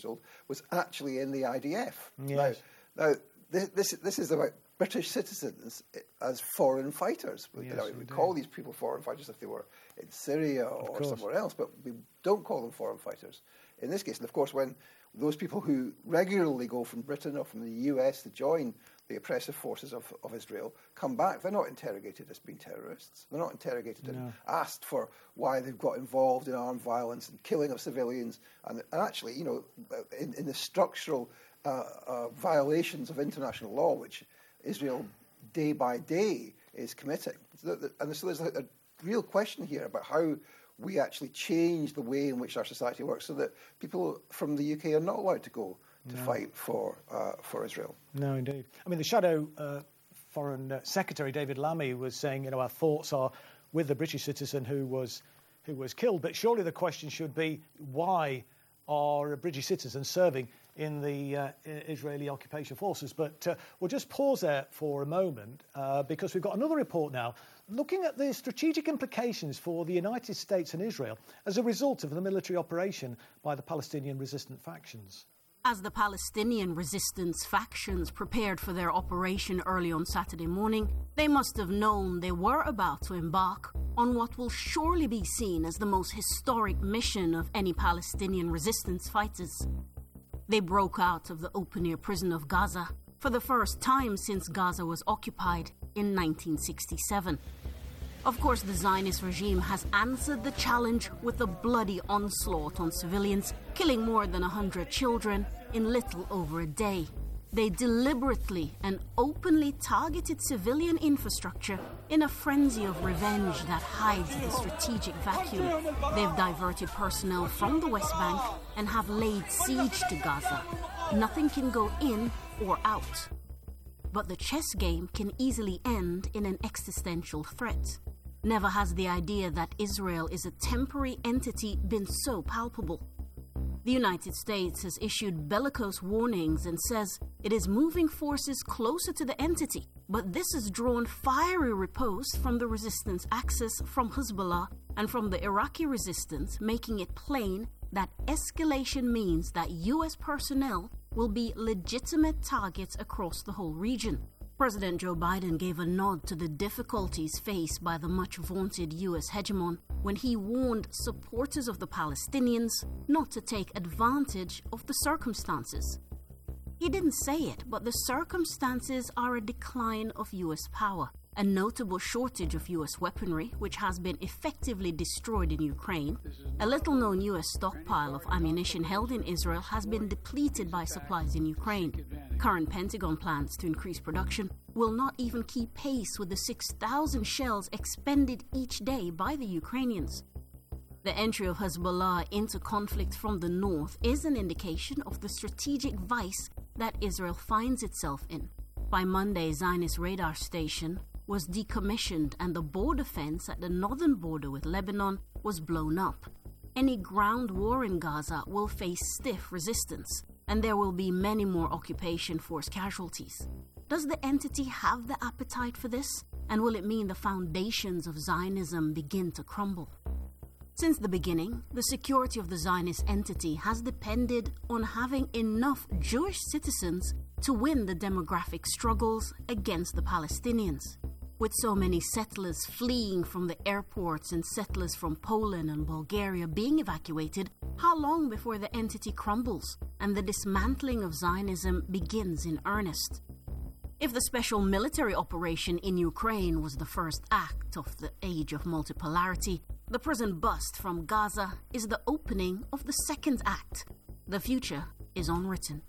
was actually in the IDF. Yes. Now this is about British citizens as foreign fighters. Yes, we call these people foreign fighters if they were in Syria or somewhere else, but we don't call them foreign fighters in this case. And of course, when those people who regularly go from Britain or from the US to join the oppressive forces of Israel come back, they're not interrogated as being terrorists. They're not interrogated and asked for why they've got involved in armed violence and killing of civilians. And actually, in the structural violations of international law, which Israel day by day is committing. And so there's a real question here about how we actually change the way in which our society works so that people from the UK are not allowed to go to fight for Israel. No, indeed. I mean, the Shadow Foreign Secretary, David Lammy, was saying, our thoughts are with the British citizen who was killed. But surely the question should be, why are British citizens serving in the Israeli occupation forces? But we'll just pause there for a moment because we've got another report now looking at the strategic implications for the United States and Israel as a result of the military operation by the Palestinian resistant factions. As the Palestinian resistance factions prepared for their operation early on Saturday morning, they must have known they were about to embark on what will surely be seen as the most historic mission of any Palestinian resistance fighters. They broke out of the open-air prison of Gaza for the first time since Gaza was occupied in 1967. Of course, the Zionist regime has answered the challenge with a bloody onslaught on civilians, killing more than 100 children in little over a day. They deliberately and openly targeted civilian infrastructure in a frenzy of revenge that hides the strategic vacuum. They've diverted personnel from the West Bank and have laid siege to Gaza. Nothing can go in or out. But the chess game can easily end in an existential threat. Never has the idea that Israel is a temporary entity been so palpable. The United States has issued bellicose warnings and says it is moving forces closer to the entity, but this has drawn fiery riposte from the resistance axis, from Hezbollah, and from the Iraqi resistance, making it plain that escalation means that U.S. personnel will be legitimate targets across the whole region. President Joe Biden gave a nod to the difficulties faced by the much-vaunted U.S. hegemon when he warned supporters of the Palestinians not to take advantage of the circumstances. He didn't say it, but the circumstances are a decline of U.S. power, a notable shortage of U.S. weaponry, which has been effectively destroyed in Ukraine. A little-known U.S. stockpile of ammunition held in Israel has been depleted by supplies in Ukraine. Current Pentagon plans to increase production will not even keep pace with the 6,000 shells expended each day by the Ukrainians. The entry of Hezbollah into conflict from the north is an indication of the strategic vice that Israel finds itself in. By Monday, Zionist radar station was decommissioned and the border fence at the northern border with Lebanon was blown up. Any ground war in Gaza will face stiff resistance, and there will be many more occupation force casualties. Does the entity have the appetite for this? And will it mean the foundations of Zionism begin to crumble? Since the beginning, the security of the Zionist entity has depended on having enough Jewish citizens to win the demographic struggles against the Palestinians. With so many settlers fleeing from the airports and settlers from Poland and Bulgaria being evacuated, how long before the entity crumbles and the dismantling of Zionism begins in earnest? If the special military operation in Ukraine was the first act of the age of multipolarity, the present bust from Gaza is the opening of the second act. The future is unwritten.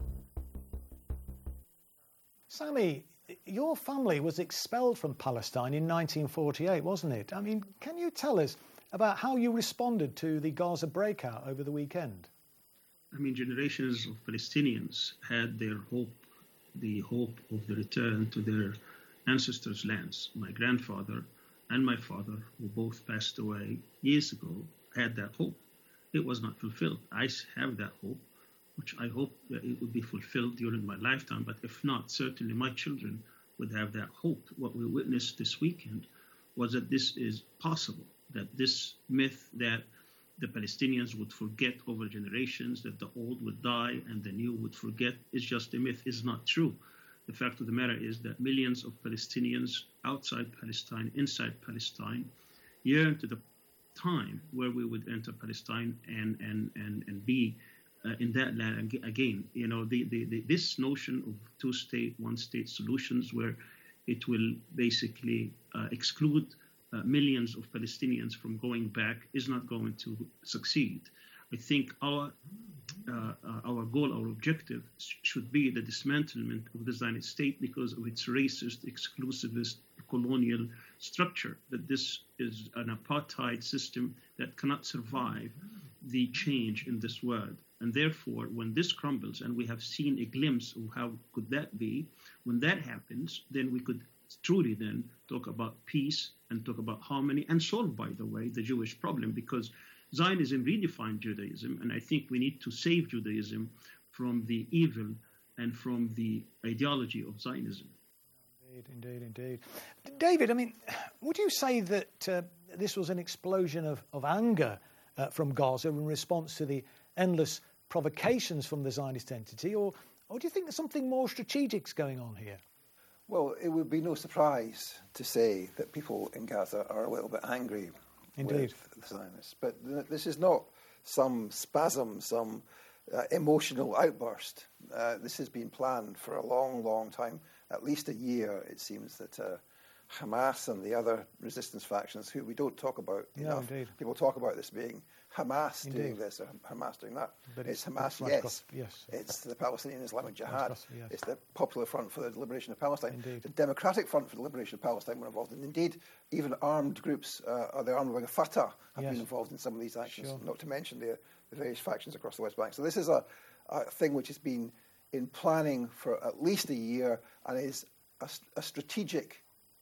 Sammy, your family was expelled from Palestine in 1948, wasn't it? I mean, can you tell us about how you responded to the Gaza breakout over the weekend? I mean, generations of Palestinians had their hope, the hope of the return to their ancestors' lands. My grandfather and my father, who both passed away years ago, had that hope. It was not fulfilled. I have that hope, which I hope that it would be fulfilled during my lifetime. But if not, certainly my children would have that hope. What we witnessed this weekend was that this is possible, that this myth that the Palestinians would forget over generations, that the old would die and the new would forget, is just a myth, is not true. The fact of the matter is that millions of Palestinians outside Palestine, inside Palestine, yearn to the time where we would enter Palestine and be in that land again. You know, this notion of two-state, one-state solutions, where it will basically exclude millions of Palestinians from going back, is not going to succeed. I think our goal, our objective should be the dismantlement of the Zionist state because of its racist, exclusivist, colonial structure, that this is an apartheid system that cannot survive the change in this world. And therefore, when this crumbles, and we have seen a glimpse of how could that be, when that happens, then we could truly then talk about peace and talk about harmony and solve, by the way, the Jewish problem, because Zionism redefined Judaism, and I think we need to save Judaism from the evil and from the ideology of Zionism. Indeed. David, I mean, would you say that this was an explosion of anger from Gaza in response to the endless provocations from the Zionist entity, or do you think there's something more strategic going on here? Well, it would be no surprise to say that people in Gaza are a little bit angry with the Zionists. But this is not some spasm, some emotional outburst. This has been planned for a long, long time, at least a year, it seems, that Hamas and the other resistance factions, who we don't talk about enough. Indeed. People talk about this being Hamas doing this or Hamas doing that. But it's Hamas, yes. It's the Palestinian Islamic Jihad. Yes. It's the Popular Front for the Liberation of Palestine. Indeed. The Democratic Front for the Liberation of Palestine were involved. And indeed, even armed groups, the armed wing of Fatah, have been involved in some of these actions, not to mention the various factions across the West Bank. So this is a thing which has been in planning for at least a year and is a strategic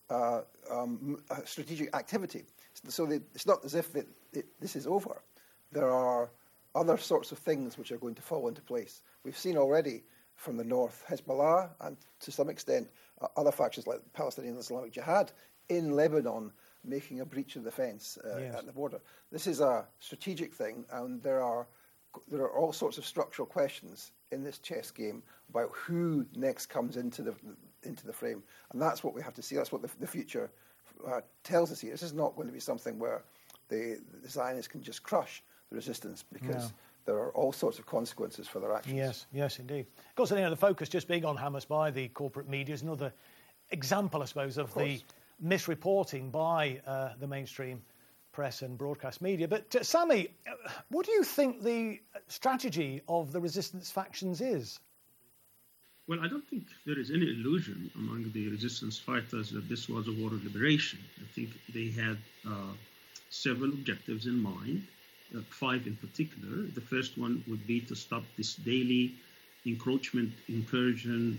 activity. So it's not as if this is over. There are other sorts of things which are going to fall into place. We've seen already from the north Hezbollah and to some extent other factions like the Palestinian Islamic Jihad in Lebanon making a breach of the fence at the border. This is a strategic thing, and there are all sorts of structural questions in this chess game about who next comes into the frame, and that's what we have to see. That's what the future tells us here. This is not going to be something where the Zionists can just crush the resistance, because there are all sorts of consequences for their actions. Yes, indeed. Of course, the focus just being on Hamas by the corporate media is another example, I suppose, of the misreporting by the mainstream press and broadcast media. But Sami, what do you think the strategy of the resistance factions is? Well, I don't think there is any illusion among the resistance fighters that this was a war of liberation. I think they had several objectives in mind, 5 in particular. The first one would be to stop this daily encroachment, incursion,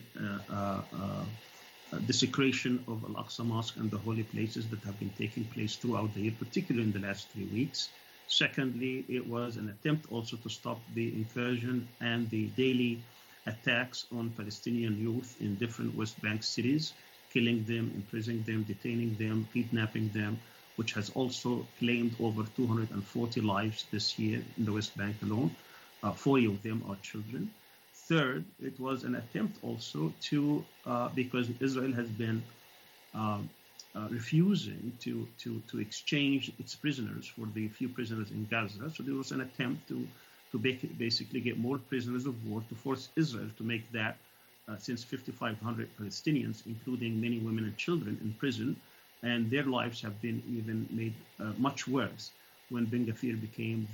desecration of Al-Aqsa Mosque and the holy places that have been taking place throughout the year, particularly in the last 3 weeks. Secondly, it was an attempt also to stop the incursion and the daily attacks on Palestinian youth in different West Bank cities, killing them, imprisoning them, detaining them, kidnapping them, which has also claimed over 240 lives this year in the West Bank alone. 40 of them are children. Third, it was an attempt also to, because Israel has been refusing to exchange its prisoners for the few prisoners in Gaza, so there was an attempt to basically get more prisoners of war to force Israel to make that, since 5,500 Palestinians, including many women and children, in prison, and their lives have been even made much worse when Ben Gvir became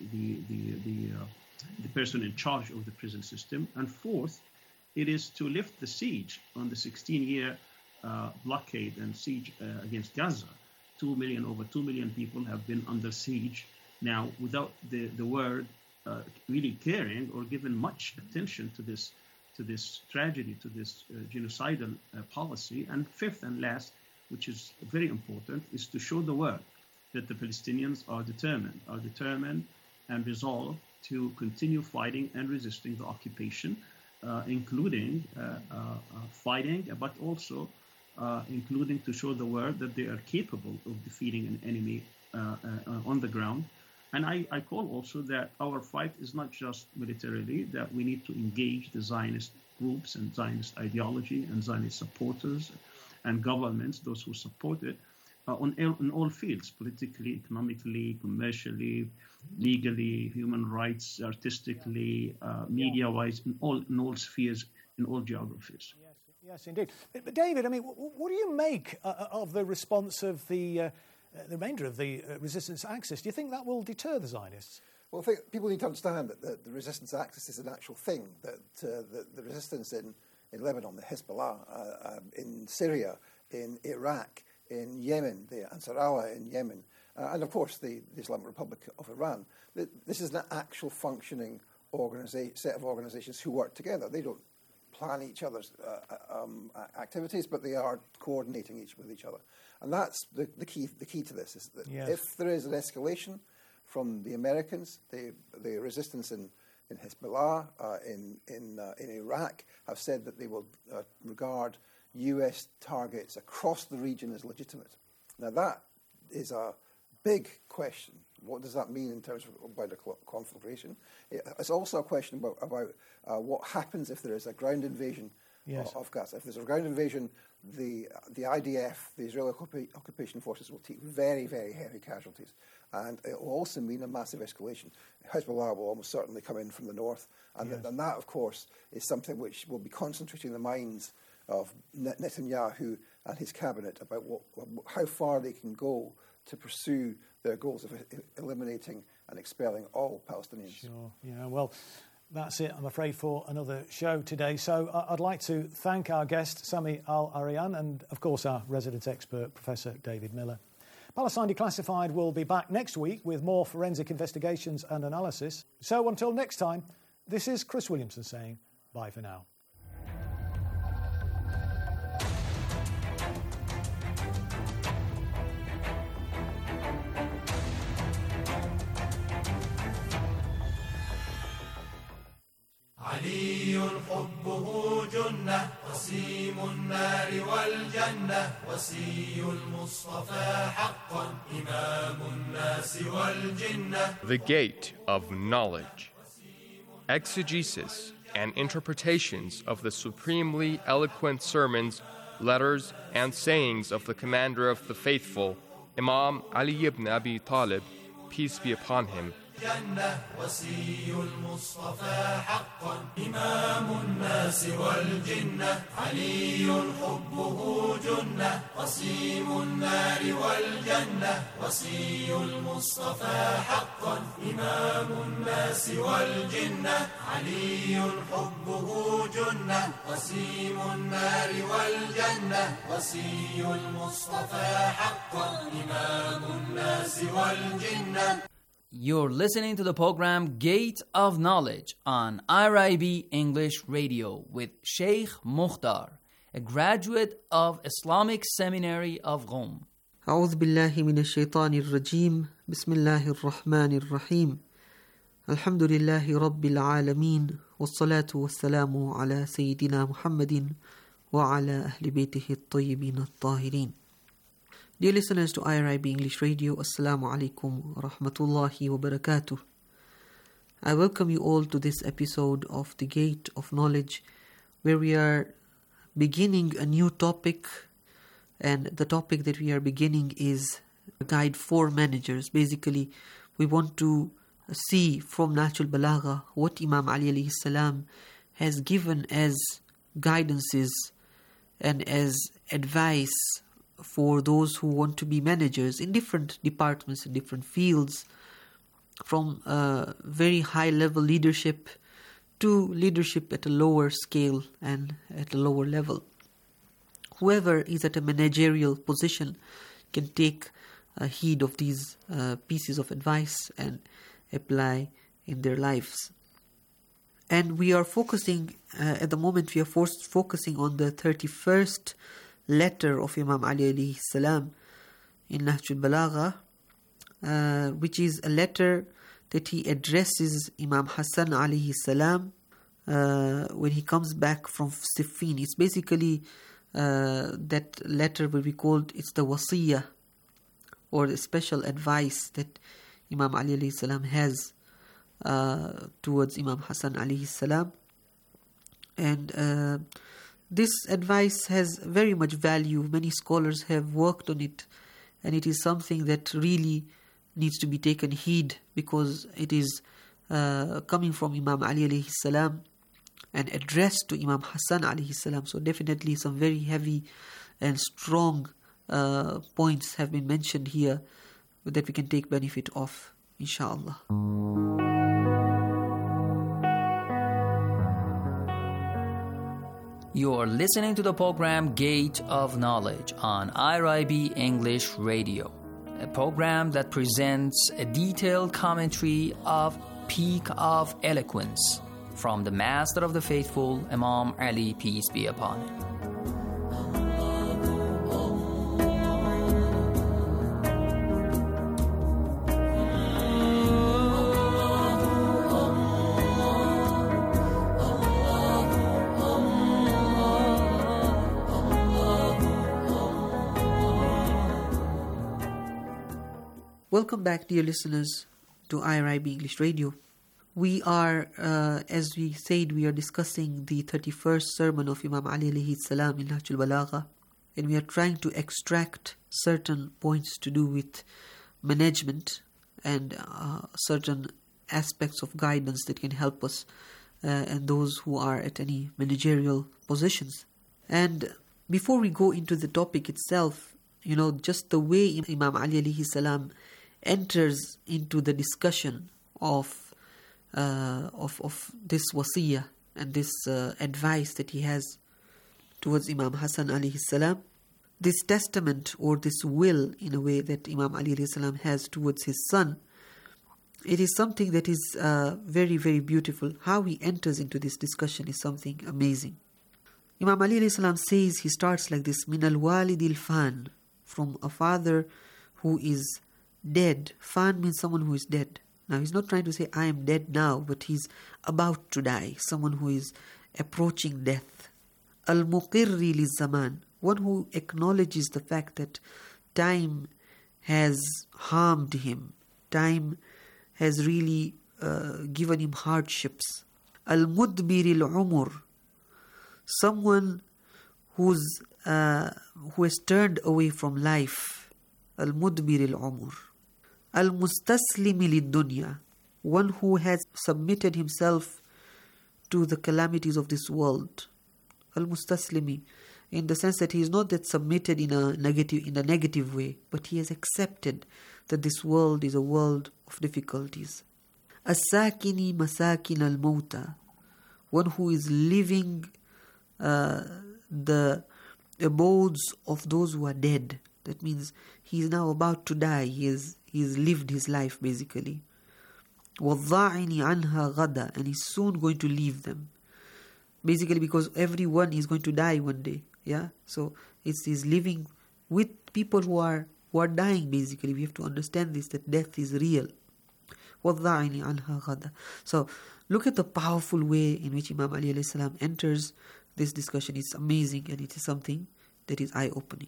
the person in charge of the prison system. And fourth, it is to lift the siege on the 16-year blockade and siege against Gaza. Over 2 million people have been under siege now without the world really caring or given much attention to this tragedy, to this genocidal policy. And fifth and last, which is very important, is to show the world that the Palestinians are determined and resolved to continue fighting and resisting the occupation, including fighting, but also including to show the world that they are capable of defeating an enemy on the ground, And I call also that our fight is not just militarily, that we need to engage the Zionist groups and Zionist ideology and Zionist supporters and governments, those who support it, on all fields, politically, economically, commercially, legally, human rights, artistically, media-wise, in all spheres, in all geographies. Yes, indeed. But David, I mean, what do you make of the response of the remainder of the resistance axis? Do you think that will deter the Zionists? Well, I think people need to understand that the resistance axis is an actual thing, that the resistance in Lebanon, the Hezbollah, in Syria, in Iraq, in Yemen, the Ansar Allah in Yemen, and of course the Islamic Republic of Iran. This is an actual functioning set of organizations who work together. They don't plan each other's activities, but they are coordinating with each other. And that's the key to this, is that if there is an escalation from the Americans, the resistance in Hezbollah, in Iraq, have said that they will regard US targets across the region as legitimate. Now that is a big question. What does that mean in terms of wider conflagration? It's also a question about what happens if there is a ground invasion of Gaza. If there's a ground invasion, the IDF, the Israeli occupation forces, will take very, very heavy casualties. And it will also mean a massive escalation. Hezbollah will almost certainly come in from the north. And that, of course, is something which will be concentrating the minds of Netanyahu and his cabinet about how far they can go to pursue their goals of eliminating and expelling all Palestinians. Sure. Yeah, well, that's it, I'm afraid, for another show today. So I'd like to thank our guest, Sami Al-Arian, and, of course, our resident expert, Professor David Miller. Palestine Declassified will be back next week with more forensic investigations and analysis. So until next time, this is Chris Williamson saying bye for now. علي حبه جنة قسيم النار والجنة وصي المصطفى حقا إمام الناس والجنة. The Gate of Knowledge. Exegesis and interpretations of the supremely eloquent sermons, letters, and sayings of the commander of the faithful, Imam Ali ibn Abi Talib, peace be upon him. جنة وصي المصطفى حقا إمام الناس والجنة علي حبه جنة قسيم النار والجنة وصي المصطفى حقا إمام الناس والجنة علي حبه جنة قسيم النار والجنة وصي المصطفى حقا إمام الناس والجنة. You're listening to the program Gate of Knowledge on IRIB English Radio with Sheikh Mukhtar, a graduate of Islamic Seminary of Qom. أعوذ بالله من الشيطان الرجيم بسم الله الرحمن الرحيم الحمد لله رب العالمين والصلاة والسلام على سيدنا محمد وعلى أهل بيته الطيبين الطاهرين. Dear listeners to IRIB English Radio, Assalamu alaikum wa rahmatullahi wa barakatuh. I welcome you all to this episode of The Gate of Knowledge, where we are beginning a new topic, and the topic that we are beginning is a guide for managers. Basically, we want to see from Nahjul Balagha what Imam Ali alayhi salam has given as guidances and as advice for those who want to be managers in different departments, in different fields, from very high-level leadership to leadership at a lower scale and at a lower level. Whoever is at a managerial position can take heed of these pieces of advice and apply in their lives. And we are focusing, at the moment, we are focusing on the 31st letter of Imam Ali alayhi salam in Nahjul Balagha, which is a letter that he addresses Imam Hassan alayhi salam when he comes back from Siffin. It's basically that letter will be called, it's the wasiyah, or the special advice that Imam Ali alayhi salam has towards Imam Hassan alayhi salam. And this advice has very much value. Many scholars have worked on it, and it is something that really needs to be taken heed, because it is coming from Imam Ali alayhi salam and addressed to Imam Hassan alayhi salam. So definitely some very heavy and strong points have been mentioned here that we can take benefit of, inshallah. You're listening to the program Gate of Knowledge on IRIB English Radio, a program that presents a detailed commentary of Peak of Eloquence from the Master of the Faithful, Imam Ali, peace be upon him. Welcome back, dear listeners, to IRIB English Radio. We are, as we said, we are discussing the 31st sermon of Imam Ali alayhi salam in Nahjul Balagha, and we are trying to extract certain points to do with management and certain aspects of guidance that can help us and those who are at any managerial positions. And before we go into the topic itself, just the way Imam Ali alayhi salam enters into the discussion of this wasiyah and this advice that he has towards Imam Hassan alayhi salam, this testament or this will, in a way, that Imam Ali alayhi salam has towards his son, it is something that is very, very beautiful. How he enters into this discussion is something amazing. Imam Ali alayhi salam says, he starts like this, min al-walidil fan, from a father who is dead. Fan means someone who is dead. Now, he's not trying to say, I am dead now, but he's about to die. Someone who is approaching death. Al-muqirri liz-zaman, one who acknowledges the fact that time has harmed him. Time has really given him hardships. Al-mudbiri al-umur, someone who has turned away from life. Al-mudbiri al-umur. Al-mustaslimi lid-dunya, one who has submitted himself to the calamities of this world. Al-mustaslimi, in the sense that he is not that submitted in a negative way, but he has accepted that this world is a world of difficulties. As-sakini masakin al-mawta, one who is living the abodes of those who are dead. That means he is now about to die. He has lived his life, basically. وَالضَّاعِنِ عَنْهَا غَدًا, and he's soon going to leave them. Basically, because everyone is going to die one day. Yeah, so he's living with people who are dying. Basically, we have to understand this, that death is real. وَالضَّاعِنِ عَنْهَا غَدًا. So look at the powerful way in which Imam Ali alayhi salam enters this discussion. It's amazing, and it is something that is eye-opening.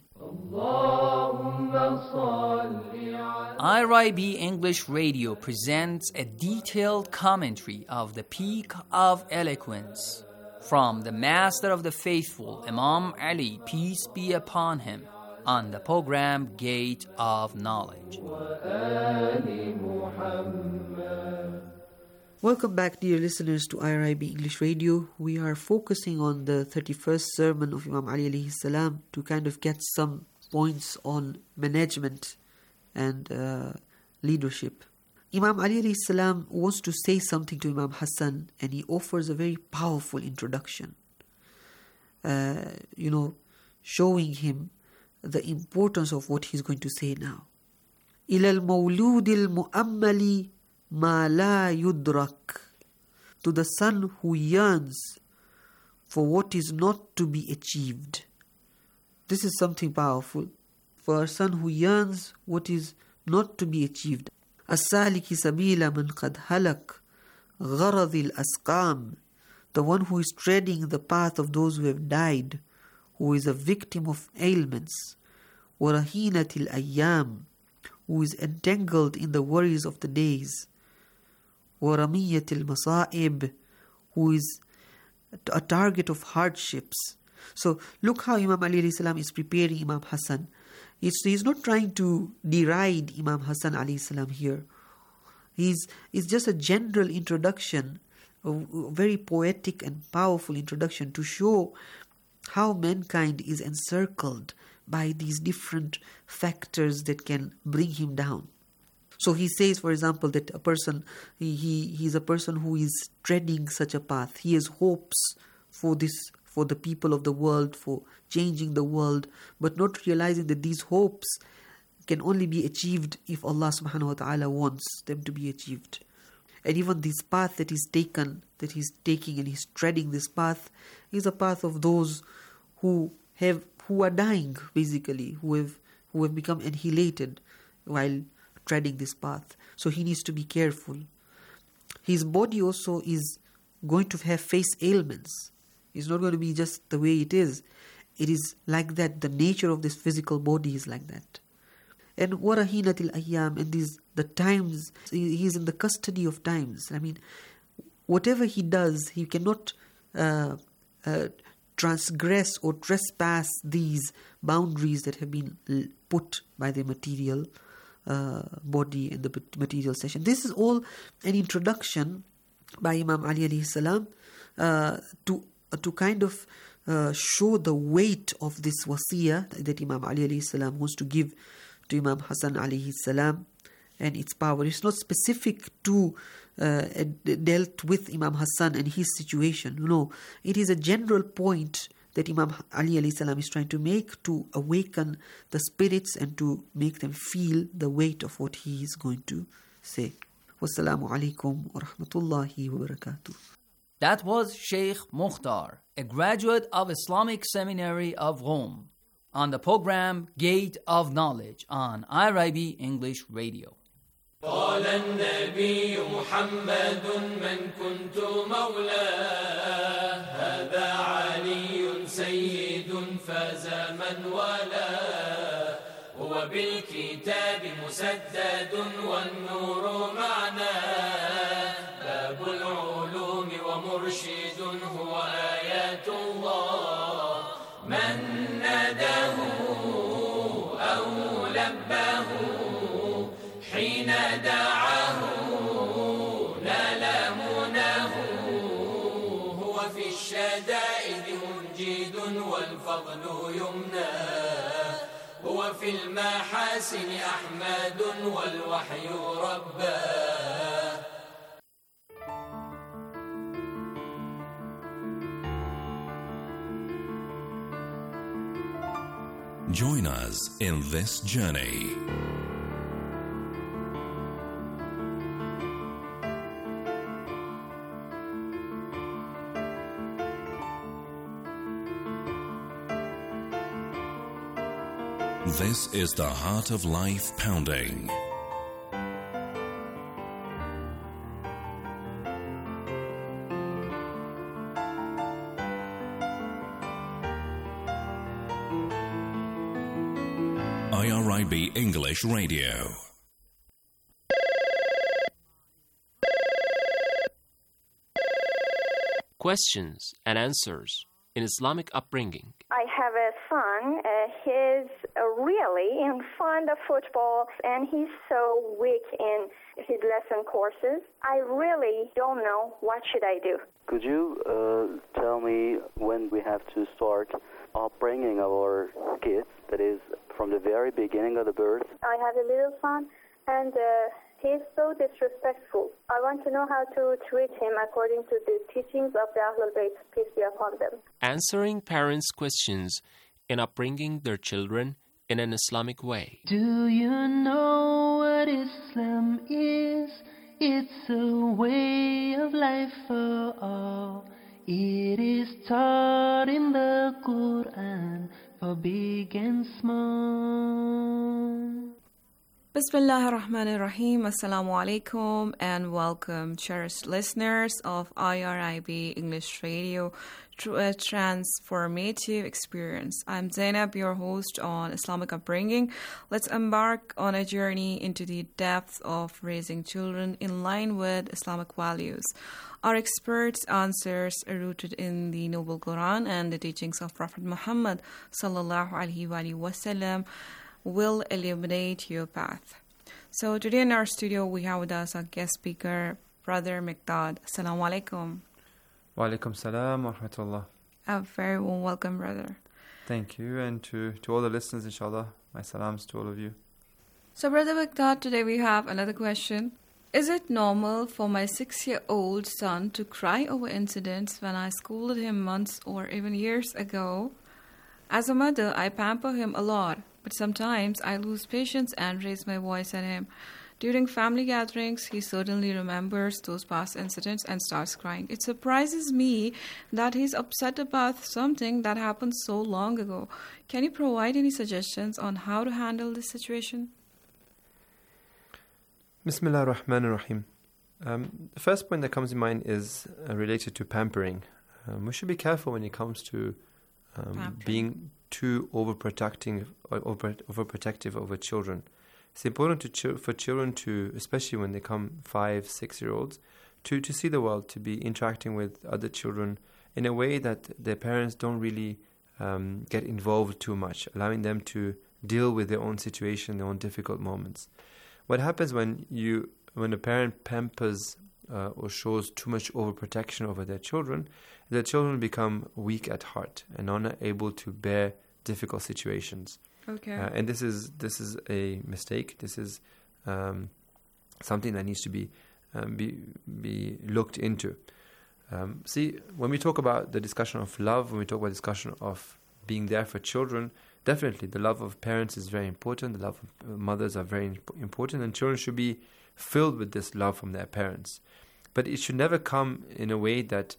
IRIB English Radio presents a detailed commentary of the Peak of Eloquence from the Master of the Faithful, Imam Ali, peace be upon him, on the program Gate of Knowledge. Welcome back, dear listeners, to IRIB English Radio. We are focusing on the 31st sermon of Imam Ali alayhi salam to kind of get some points on management and leadership. Imam Ali alayhi salam wants to say something to Imam Hassan, and he offers a very powerful introduction, showing him the importance of what he's going to say now. إِلَى الْمَوْلُودِ الْمُؤَمَّلِ مَا لَا يُدْرَكْ, to the son who yearns for what is not to be achieved. This is something powerful. For a son who yearns what is not to be achieved. السالك سبيل من قد هلك غرض الأسقام, the one who is treading the path of those who have died, who is a victim of ailments. ورهينة الأيام, who is entangled in the worries of the days. وَرَمِيَّةِ الْمَصَائِبِ, who is a target of hardships. So look how Imam Ali alayhi salam is preparing Imam Hassan. He's not trying to deride Imam Hassan alayhi salam here. It's just a general introduction, a very poetic and powerful introduction to show how mankind is encircled by these different factors that can bring him down. So he says, for example, that a person, he's a person who is treading such a path. He has hopes for the people of the world, for changing the world, but not realizing that these hopes can only be achieved if Allah subhanahu wa ta'ala wants them to be achieved. And even this path that he's taking and he's treading this path is a path of those who are dying, basically, who have become annihilated while treading this path. So he needs to be careful. His body also is going to face ailments. It's not going to be just the way it is. It is like that. The nature of this physical body is like that. And warahinat al-ayyam, and the times, he's in the custody of times. I mean, whatever he does, he cannot transgress or trespass these boundaries that have been put by the material body and the material session. This is all an introduction by Imam Ali alayhi salam to kind of show the weight of this wasiyah that Imam Ali alayhi salam wants to give to Imam Hassan alayhi salam and its power. It's not specific to dealt with Imam Hassan and his situation. No, it is a general point that Imam Ali alayhi salam is trying to make to awaken the spirits and to make them feel the weight of what he is going to say. Wassalamu alaikum wa rahmatullahi wa barakatuh. That was Sheikh Mukhtar, a graduate of Islamic Seminary of Rome, on the program Gate of Knowledge on IRIB English Radio. قال النبي محمد من كنت مولاه هذا علي سيد فاز من والاه هو بالكتاب مسدد والنور معناه باب العلوم ومرشد هو آيات الله من ناداه أو لباه حين دعاه نال مناه هو في الشدائد منجد والفضل يمناه هو في المحاسن أحمد والوحي رباه. Join us in this journey. This is the Heart of Life Pounding. IRIB English Radio. Questions and answers in Islamic upbringing. I have a son. He's really fond of football, and he's so weak in his lesson courses. I really don't know what should I do. Could you tell me when we have to start upbringing our kids, that is, from the very beginning of the birth? I have a little son, and he's so disrespectful. I want to know how to treat him according to the teachings of the Ahlul Bayt, peace be upon them. Answering parents' questions in upbringing their children in an Islamic way. Do you know what Islam is? It's a way of life for all. It is taught in the Quran for big and small. Bismillah ar-Rahman ar-Rahim. Assalamu alaikum and welcome, cherished listeners of IRIB English Radio through a transformative experience. I'm Zainab, your host on Islamic upbringing. Let's embark on a journey into the depth of raising children in line with Islamic values. Our experts' answers are rooted in the Noble Quran and the teachings of Prophet Muhammad sallallahu alaihi wasallam will illuminate your path. So today in our studio we have with us our guest speaker, Brother Miqdad. Assalamu alaikum. Wa alaikum salam wa rahmatullah. A very warm welcome, brother. Thank you, and to all the listeners, inshallah, my salams to all of you. So Brother Miqdad, today we have another question. Is it normal for my 6-year-old son to cry over incidents when I scolded him months or even years ago? As a mother, I pamper him a lot, but sometimes I lose patience and raise my voice at him. During family gatherings, he certainly remembers those past incidents and starts crying. It surprises me that he's upset about something that happened so long ago. Can you provide any suggestions on how to handle this situation? Bismillah ar-Rahman ar-Rahim. The first point that comes to mind is related to pampering. We should be careful when it comes to being too overprotective over children. It's important for children to, especially when they come 5-6-year-olds, to see the world, to be interacting with other children in a way that their parents don't really get involved too much, allowing them to deal with their own situation, their own difficult moments. What happens when a parent pampers or shows too much overprotection over their children become weak at heart and are not able to bear difficult situations. Okay. And this is a mistake. This is something that needs to be looked into. See, when we talk about the discussion of love, when we talk about discussion of being there for children, definitely the love of parents is very important. The love of mothers are very important, and children should be filled with this love from their parents. But it should never come in a way that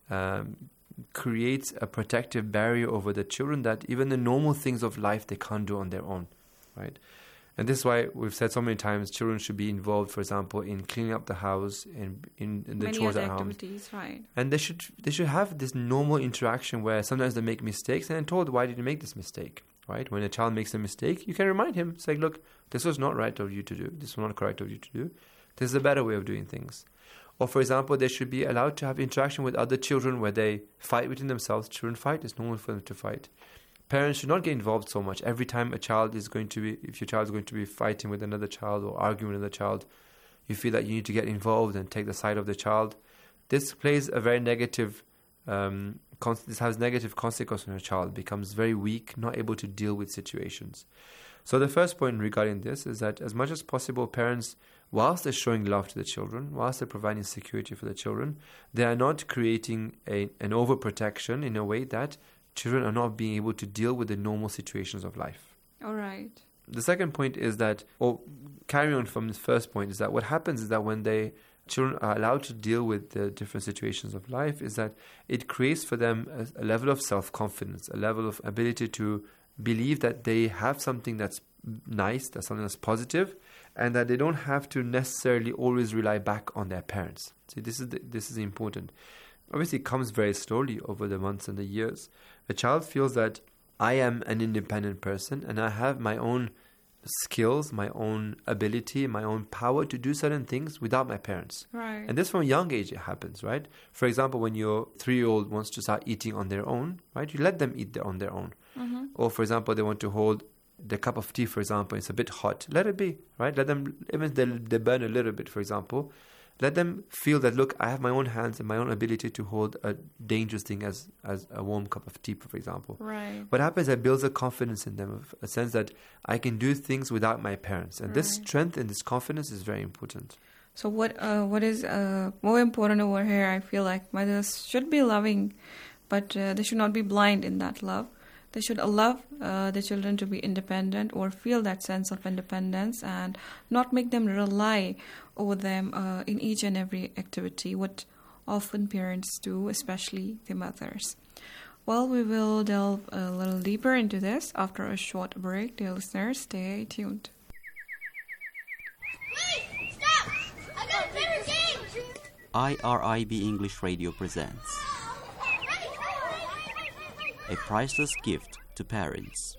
creates a protective barrier over the children, that even the normal things of life they can't do on their own, right? And this is why we've said so many times children should be involved, for example, in cleaning up the house, in the chores at home. Right. And they should have this normal interaction where sometimes they make mistakes and they're told, why did you make this mistake, right? When a child makes a mistake, you can remind him, say, look, this was not right of you to do. This was not correct of you to do. This is a better way of doing things. Or, for example, they should be allowed to have interaction with other children where they fight within themselves. Children fight. It's normal for them to fight. Parents should not get involved so much. Every time if your child is going to be fighting with another child or arguing with another child, you feel that you need to get involved and take the side of the child. This plays a very negative, this has negative consequences on a child. Becomes very weak, not able to deal with situations. So the first point regarding this is that as much as possible, parents, whilst they're showing love to the children, whilst they're providing security for the children, they are not creating an overprotection in a way that children are not being able to deal with the normal situations of life. All right. The second point is that, or carry on from the first point, is that what happens is that when children are allowed to deal with the different situations of life, is that it creates for them a level of self-confidence, a level of ability to believe that they have something that's nice, that's something that's positive, and that they don't have to necessarily always rely back on their parents. See, this is important. Obviously, it comes very slowly over the months and the years. The child feels that I am an independent person and I have my own skills, my own ability, my own power to do certain things without my parents. Right. And this from a young age it happens, right? For example, when your 3-year-old wants to start eating on their own, right? You let them eat on their own. Mm-hmm. Or, for example, they want to hold the cup of tea, for example, it's a bit hot. Let it be, right? Let them, even if they burn a little bit, for example, let them feel that, look, I have my own hands and my own ability to hold a dangerous thing as a warm cup of tea, for example. Right. What happens is it builds a confidence in them, a sense that I can do things without my parents. And this strength and this confidence is very important. So what is more important over here, I feel like mothers should be loving, but they should not be blind in that love. They should allow the children to be independent or feel that sense of independence and not make them rely over them in each and every activity, what often parents do, especially the mothers. Well, we will delve a little deeper into this after a short break. Dear listeners, stay tuned. IRIB English Radio presents a priceless gift to parents.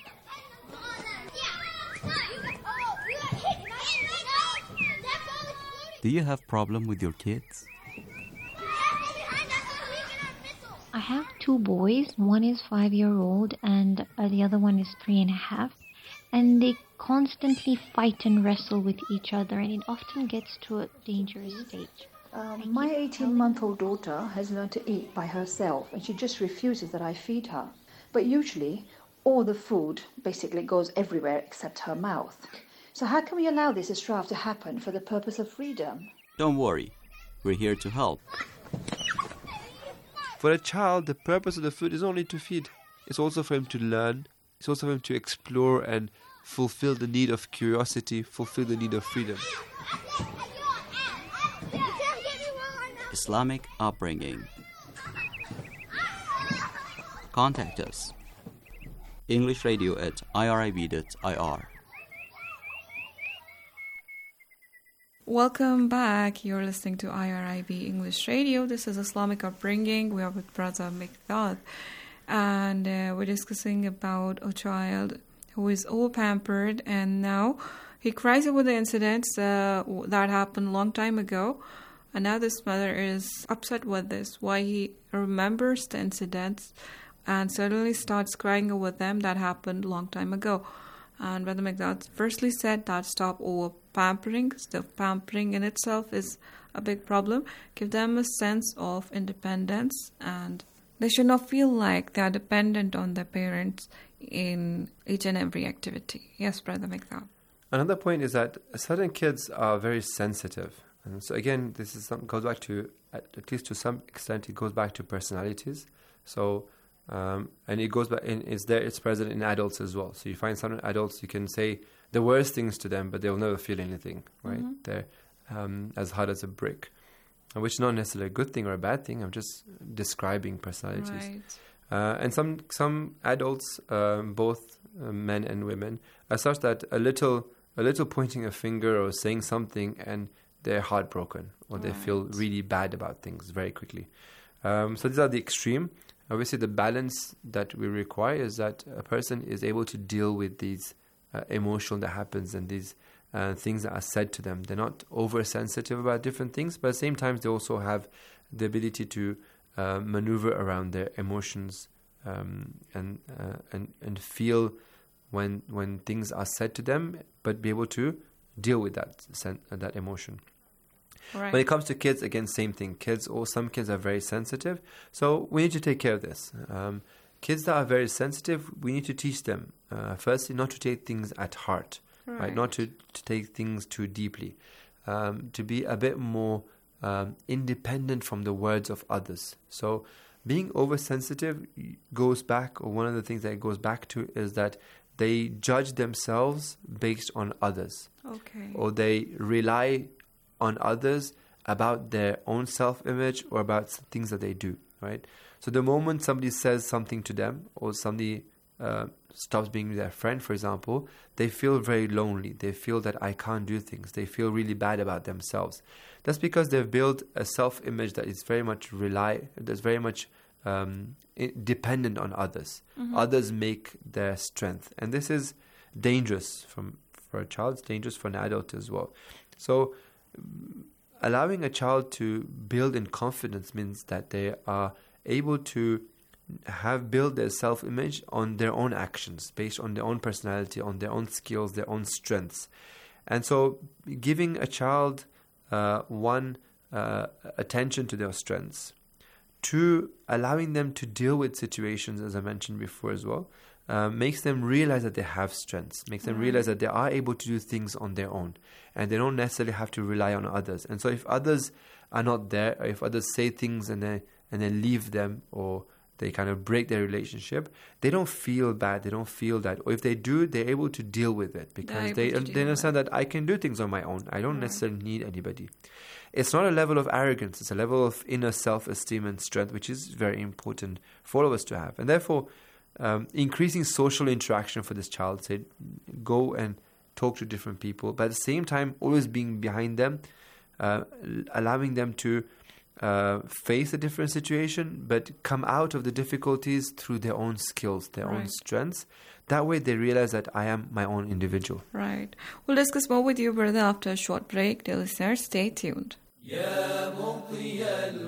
Do you have problem with your kids? I have two boys. One is 5-year-old and the other one is 3.5. And they constantly fight and wrestle with each other, and it often gets to a dangerous stage. My 18-month-old daughter has learned to eat by herself, and she just refuses that I feed her. But usually, all the food basically goes everywhere except her mouth. So how can we allow this strife to happen for the purpose of freedom? Don't worry, we're here to help. For a child, the purpose of the food is only to feed. It's also for him to learn. It's also for him to explore and fulfill the need of curiosity, fulfill the need of freedom. Islamic upbringing. Contact us. EnglishRadio@irib.ir. Welcome back. You're listening to IRIB English Radio. This is Islamic Upbringing. We are with Brother Mikdad. And we're discussing about a child who is over-pampered, and now he cries over the incidents that happened a long time ago. And now this mother is upset with this, why he remembers the incidents and suddenly starts crying over them that happened a long time ago. And Brother Mikdad firstly said that stop over-pampering. The pampering in itself is a big problem. Give them a sense of independence, and they should not feel like they are dependent on their parents in each and every activity. Yes, Brother Mikdad. Another point is that certain kids are very sensitive. And so again, this is goes back to, at least to some extent, it goes back to personalities. So, and it goes back, it's present in adults as well. So you find some adults, you can say the worst things to them, but they'll never feel anything, right? Mm-hmm. They're as hard as a brick. Which is not necessarily a good thing or a bad thing. I'm just describing personalities. Right. And some adults, both men and women, are such that a little pointing a finger or saying something and they're heartbroken, or they feel really bad about things very quickly. So these are the extreme. Obviously, the balance that we require is that a person is able to deal with these emotion that happens and these things that are said to them. They're not oversensitive about different things, but at the same time, they also have the ability to maneuver around their emotions and feel when things are said to them, but be able to deal with that emotion. Right. When it comes to kids, again, same thing. Some kids are very sensitive, so we need to take care of this. Kids that are very sensitive, we need to teach them, firstly, not to take things at heart. Right. Not to take things too deeply, to be a bit more independent from the words of others. So being oversensitive goes back, or one of the things that it goes back to is that they judge themselves based on others. Okay. Or they rely on others about their own self-image or about things that they do, right? So the moment somebody says something to them, or somebody stops being their friend, for example, they feel very lonely. They feel that I can't do things. They feel really bad about themselves. That's because they've built a self-image that is very much dependent on others. Mm-hmm. Others make their strength, and this is dangerous for a child. It's dangerous for an adult as well. So, allowing a child to build in confidence means that they are able to build their self-image on their own actions, based on their own personality, on their own skills, their own strengths. And so giving a child attention to their strengths, two, allowing them to deal with situations, as I mentioned before as well, makes them realize that they have strengths, makes them realize that they are able to do things on their own, and they don't necessarily have to rely on others. And so if others are not there, or if others say things and they leave them, or they kind of break their relationship, they don't feel bad, they don't feel that. Or if they do, they're able to deal with it, because they understand that I can do things on my own. I don't necessarily need anybody. It's not a level of arrogance, it's a level of inner self-esteem and strength, which is very important for all of us to have. And therefore, increasing social interaction for this child, say, go and talk to different people, but at the same time, always being behind them, allowing them to face a different situation, but come out of the difficulties through their own skills, their own strengths. That way they realize that I am my own individual. Right. We'll discuss more with you, brother, after a short break. Dear listeners, stay tuned. يا مطي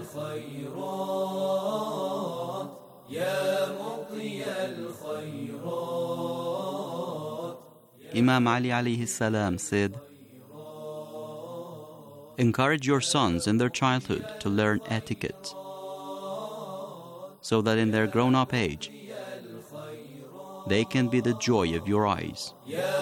الخيرات يا مطي الخيرات. Imam Ali alayhi salam said, encourage your sons in their childhood to learn etiquette, so that in their grown-up age, they can be the joy of your eyes.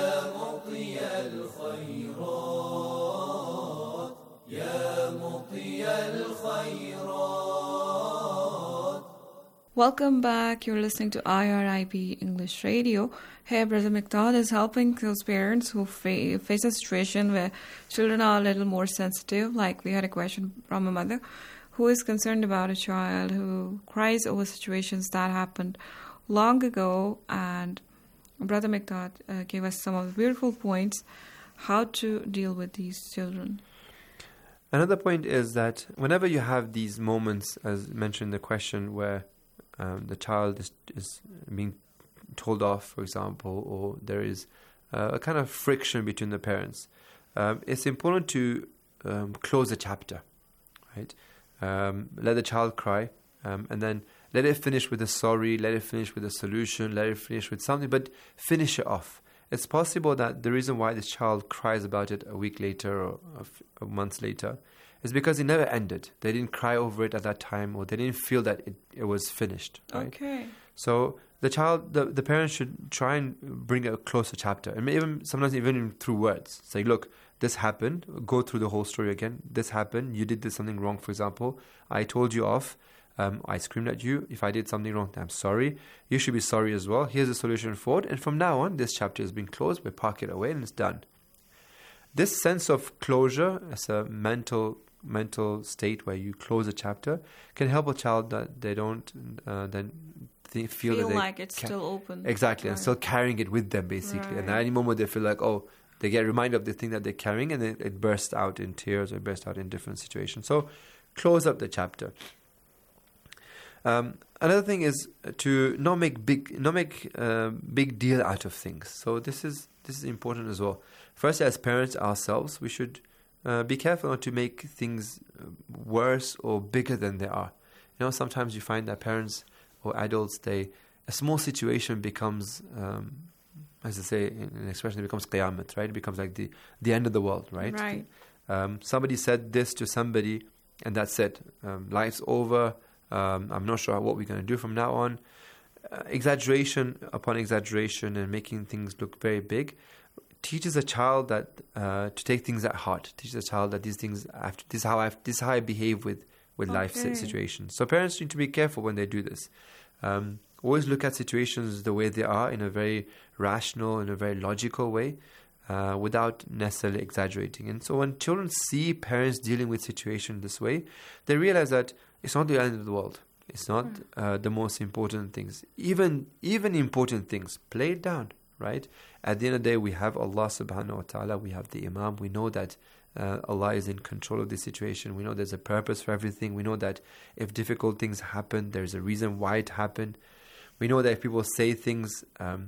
Welcome back. You're listening to IRIB English Radio. Here, Brother Miqdad is helping those parents who face a situation where children are a little more sensitive. Like we had a question from a mother who is concerned about a child who cries over situations that happened long ago. And Brother Miqdad gave us some of the beautiful points how to deal with these children. Another point is that whenever you have these moments, as mentioned in the question, where the child is being told off, for example, or there is a kind of friction between the parents, it's important to close the chapter, right? Let the child cry, and then let it finish with a sorry, let it finish with a solution, let it finish with something, but finish it off. It's possible that the reason why this child cries about it a week later or months later is because it never ended. They didn't cry over it at that time, or they didn't feel that it was finished. Right? Okay. So the child, the parents should try and bring a closer chapter, and even sometimes even through words. Say, look, this happened. Go through the whole story again. This happened. You did something wrong. For example, I told you off. I screamed at you. If I did something wrong, I'm sorry. You should be sorry as well. Here's a solution for it. And from now on, this chapter has been closed. We park it away and it's done. This sense of closure as a mental state where you close a chapter can help a child that they don't then feel that they like it's still open. Exactly, and still carrying it with them, basically. And at any moment they feel like, oh, they get reminded of the thing that they're carrying, and it bursts out in tears or bursts out in different situations. So close up the chapter. Another thing is to not make big deal out of things. So this is important as well. First, as parents ourselves, we should be careful not to make things worse or bigger than they are. You know, sometimes you find that parents or adults, a small situation becomes, as I say in an expression, it becomes qiyamat, right? It becomes like the end of the world, right? Right. Somebody said this to somebody, and that's it. Life's over. I'm not sure what we're going to do from now on. Exaggeration upon exaggeration and making things look very big teaches a child that to take things at heart. Teaches a child that these things this is how I behave with life situations. So parents need to be careful when they do this. Always look at situations the way they are, in a very rational, in a very logical way, without necessarily exaggerating. And so when children see parents dealing with situations this way, they realize that it's not the end of the world. It's not the most important things. Even important things, play it down, right? At the end of the day, we have Allah subhanahu wa ta'ala, we have the Imam, we know that Allah is in control of the situation. We know there's a purpose for everything. We know that if difficult things happen, there's a reason why it happened. We know that if people say things,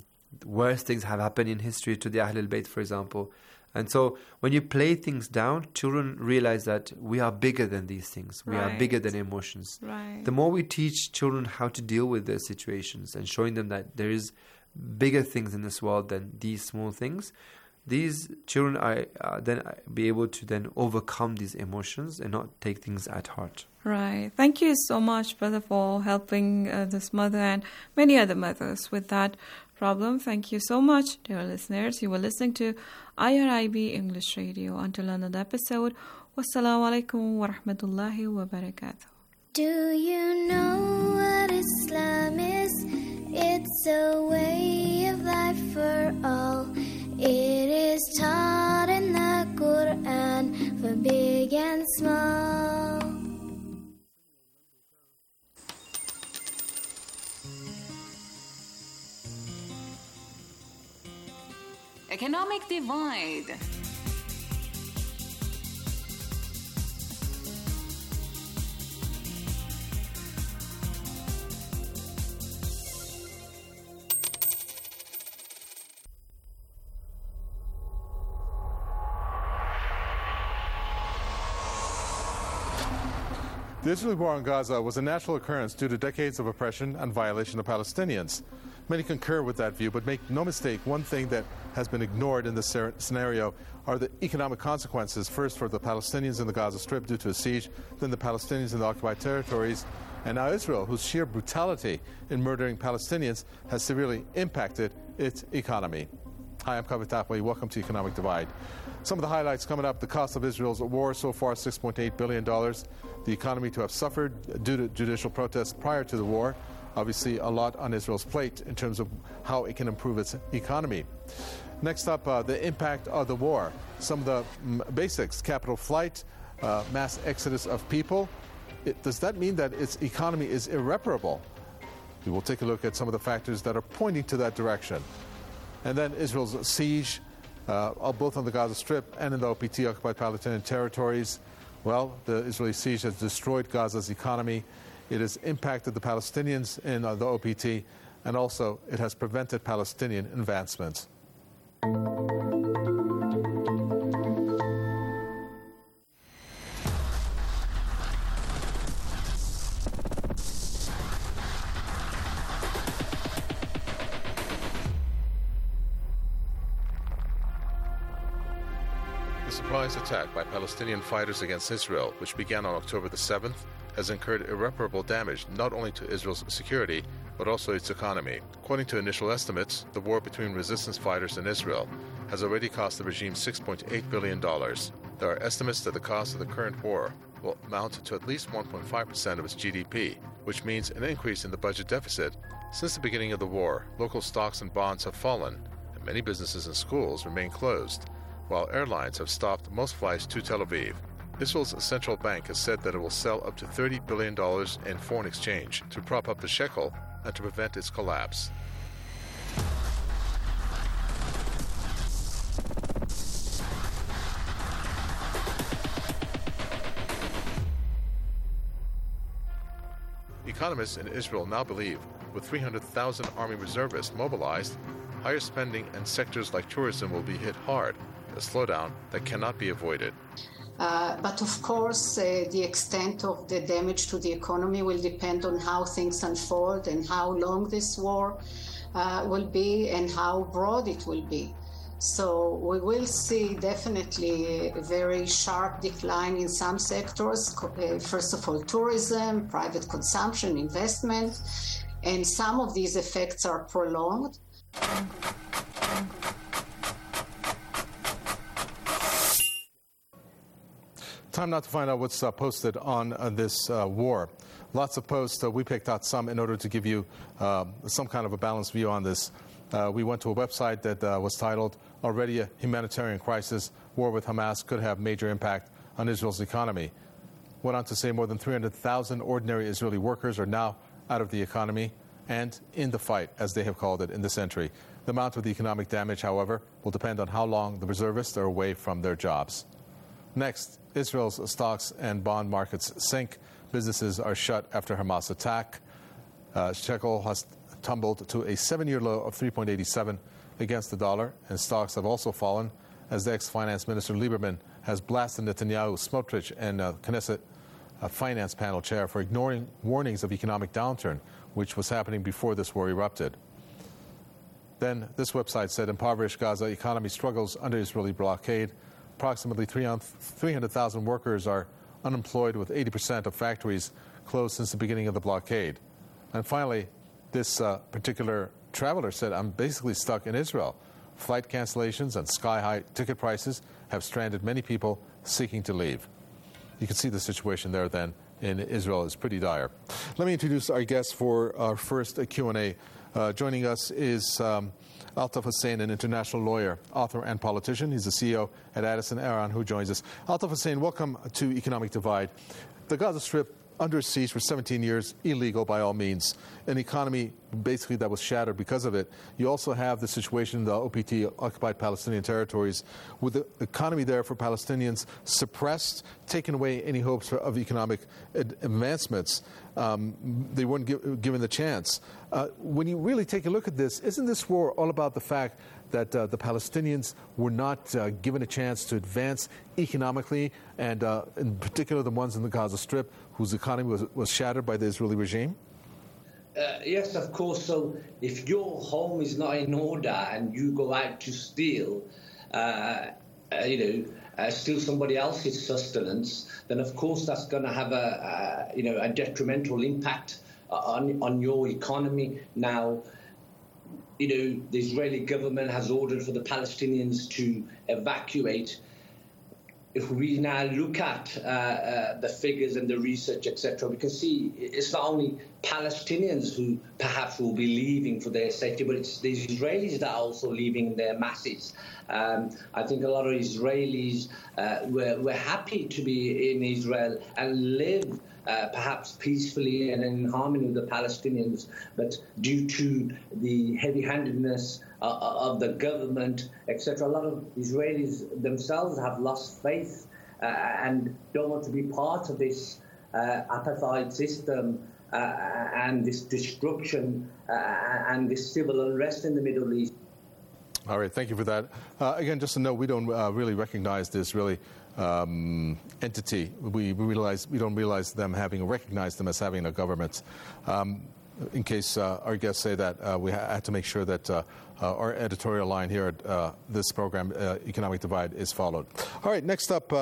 worse things have happened in history to the Ahlul Bayt, for example. And so when you play things down, children realize that we are bigger than these things. We are bigger than emotions. Right. The more we teach children how to deal with their situations and showing them that there is bigger things in this world than these small things, these children are then be able to then overcome these emotions and not take things at heart. Right. Thank you so much, brother, for helping this mother and many other mothers with that problem. Thank you so much, dear listeners. You were listening to IRIB English Radio. Until another episode, wassalamu alaikum wa rahmatullahi wa barakatuh. Do you know what Islam is? It's a way of life for all. It is taught in the Quran for big and small. Economic divide. The Israeli war on Gaza was a natural occurrence due to decades of oppression and violation of Palestinians. Many concur with that view, but make no mistake, one thing that has been ignored in this scenario are the economic consequences, first for the Palestinians in the Gaza Strip due to a siege, then the Palestinians in the occupied territories, and now Israel, whose sheer brutality in murdering Palestinians has severely impacted its economy. Hi, I'm Kavit Taqwi. Welcome to Economic Divide. Some of the highlights coming up: the cost of Israel's war so far, $6.8 billion. The economy to have suffered due to judicial protests prior to the war. Obviously, a lot on Israel's plate in terms of how it can improve its economy. Next up, the impact of the war. Some of the basics: capital flight, mass exodus of people. Does that mean that its economy is irreparable? We will take a look at some of the factors that are pointing to that direction. And then Israel's siege, both on the Gaza Strip and in the OPT, occupied Palestinian territories. Well, the Israeli siege has destroyed Gaza's economy. It has impacted the Palestinians in the OPT, and also it has prevented Palestinian advancements. The surprise attack by Palestinian fighters against Israel, which began on October the 7th, has incurred irreparable damage not only to Israel's security, but also its economy. According to initial estimates, the war between resistance fighters and Israel has already cost the regime $6.8 billion. There are estimates that the cost of the current war will amount to at least 1.5% of its GDP, which means an increase in the budget deficit. Since the beginning of the war, local stocks and bonds have fallen, and many businesses and schools remain closed, while airlines have stopped most flights to Tel Aviv. Israel's central bank has said that it will sell up to $30 billion in foreign exchange to prop up the shekel and to prevent its collapse. Economists in Israel now believe, with 300,000 army reservists mobilized, higher spending and sectors like tourism will be hit hard, a slowdown that cannot be avoided. But of course, the extent of the damage to the economy will depend on how things unfold and how long this war will be and how broad it will be. So we will see definitely a very sharp decline in some sectors. First of all, tourism, private consumption, investment, and some of these effects are prolonged. Time now to find out what's posted on this war. Lots of posts. We picked out some in order to give you some kind of a balanced view on this. We went to a website that was titled, "Already a Humanitarian Crisis, War with Hamas Could Have Major Impact on Israel's Economy." Went on to say more than 300,000 ordinary Israeli workers are now out of the economy and in the fight, as they have called it in this entry. The amount of the economic damage, however, will depend on how long the reservists are away from their jobs. Next, Israel's stocks and bond markets sink. Businesses are shut after Hamas attack. Shekel has tumbled to a 7-year low of 3.87 against the dollar, and stocks have also fallen as the ex-finance minister Lieberman has blasted Netanyahu, Smotrich, and Knesset finance panel chair for ignoring warnings of economic downturn, which was happening before this war erupted. Then this website said impoverished Gaza economy struggles under Israeli blockade. Approximately 300,000 workers are unemployed, with 80% of factories closed since the beginning of the blockade. And finally, this particular traveler said, "I'm basically stuck in Israel. Flight cancellations and sky-high ticket prices have stranded many people seeking to leave." You can see the situation there then in Israel is pretty dire. Let me introduce our guest for our first Q&A. Joining us is Altaf Hussein, an international lawyer, author, and politician. He's the CEO at Addison Aaron, who joins us. Altaf Hussein, welcome to Economic Divide. The Gaza Strip under siege for 17 years, illegal by all means. An economy basically that was shattered because of it. You also have the situation in the OPT, occupied Palestinian territories, with the economy there for Palestinians suppressed, taking away any hopes of economic advancements. They weren't given the chance. When you really take a look at this, isn't this war all about the fact that the Palestinians were not given a chance to advance economically, and in particular the ones in the Gaza Strip, whose economy was shattered by the Israeli regime? Yes, of course. So if your home is not in order and you go out to steal, steal somebody else's sustenance, then of course that's going to have a detrimental impact on your economy. Now, the Israeli government has ordered for the Palestinians to evacuate. If we now look at the figures and the research, etc., we can see it's not only Palestinians who perhaps will be leaving for their safety, but it's the Israelis that are also leaving in their masses. I think a lot of Israelis were happy to be in Israel and live perhaps peacefully and in harmony with the Palestinians, but due to the heavy-handedness of the government, etc., a lot of Israelis themselves have lost faith and don't want to be part of this apartheid system and this destruction and this civil unrest in the Middle East. All right, thank you for that. Again, just to note, we don't really recognize this entity. We don't realize them recognized them as having a government. In case our guests say that, we had to make sure that our editorial line here at this program, Economic Divide, is followed. All right, next up,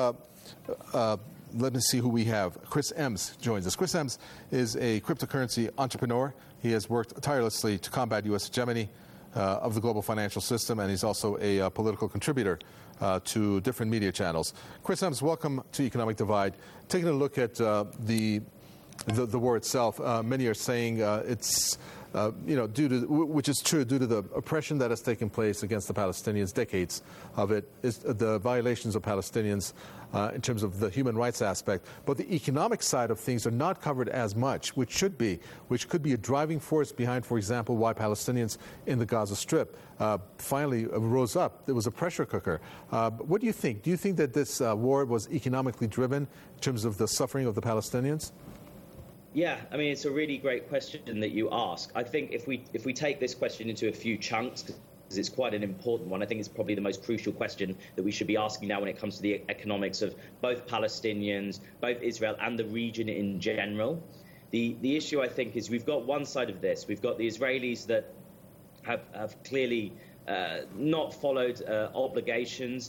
let me see who we have. Chris Ems joins us. Chris Ems is a cryptocurrency entrepreneur. He has worked tirelessly to combat U.S. hegemony of the global financial system, and he's also a political contributor to different media channels. Chris Ems, welcome to Economic Divide. Taking a look at the war itself, many are saying it's due to, which is true, due to the oppression that has taken place against the Palestinians, decades of it, is the violations of Palestinians in terms of the human rights aspect. But the economic side of things are not covered as much, which could be a driving force behind, for example, why Palestinians in the Gaza Strip finally rose up. It was a pressure cooker. What do you think? Do you think that this war was economically driven in terms of the suffering of the Palestinians? Yeah, I mean, it's a really great question that you ask. I think if we take this question into a few chunks, because it's quite an important one, I think it's probably the most crucial question that we should be asking now when it comes to the economics of both Palestinians, both Israel and the region in general. The issue, I think, is we've got one side of this. We've got the Israelis that have clearly not followed obligations